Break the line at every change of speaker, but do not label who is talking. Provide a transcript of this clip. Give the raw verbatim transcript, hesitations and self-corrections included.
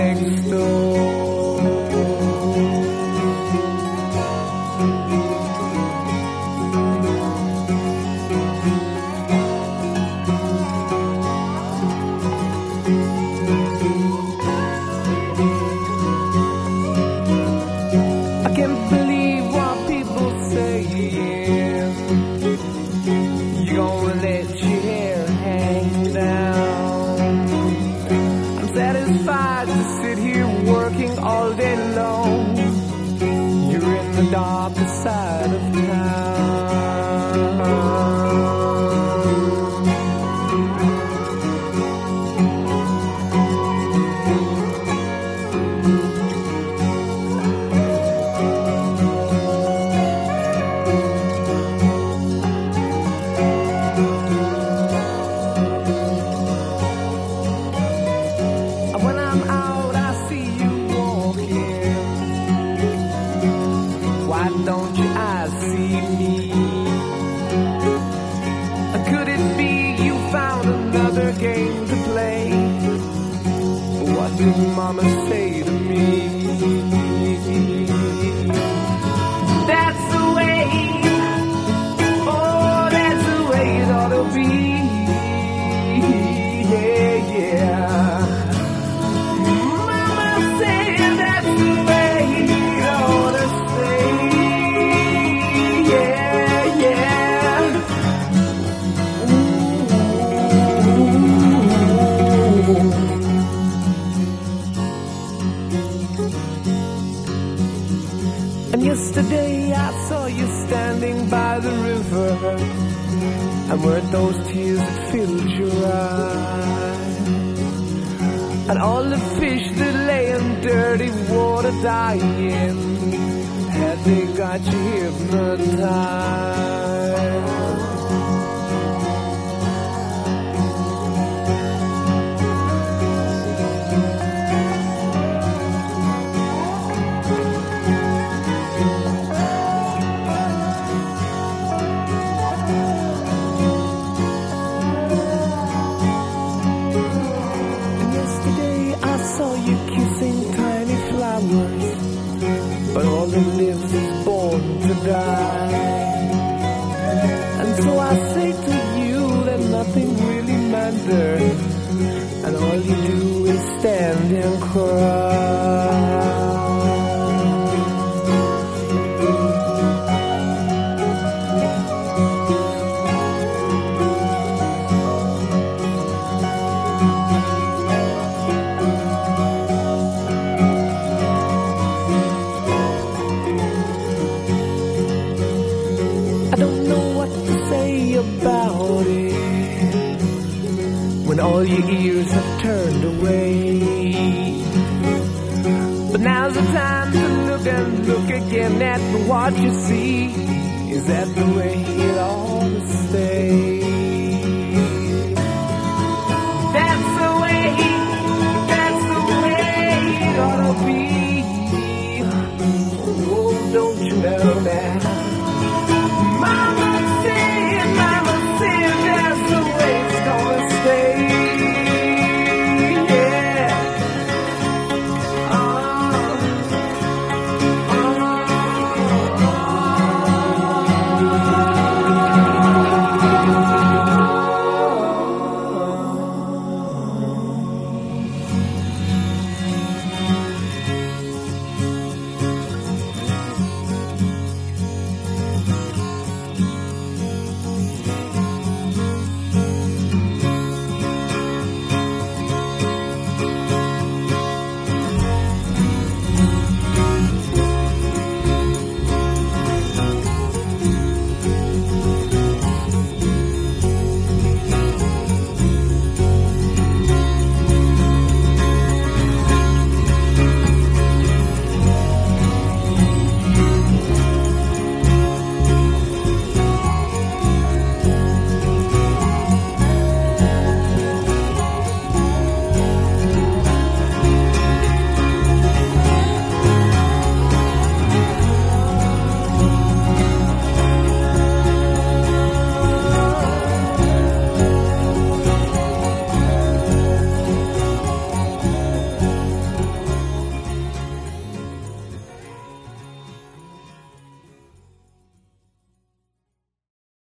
next door. I can't believe what people say. You're gonna let your hair hang down. I'm satisfied to sit here working all day long. You're in the darker side of town. When I'm out, I see you walking. Why don't your eyes see me? Could it be you found another game to play? What did Mama say to me? That's the way, oh, that's the way it ought to be. Yeah, yeah. And yesterday I saw you standing by the river, and were those tears that filled your eyes? And all the fish that lay in dirty water dying, had they got you hypnotized? But all that lives is born to die. And so I say to you that nothing really matters, and all you do is stand and cry. I don't know what to say about it when all your ears have turned away. But now's the time to look and look again at what you see. Is that the way it ought to stay? That's the way, that's the way it ought to be. Oh, don't you know that?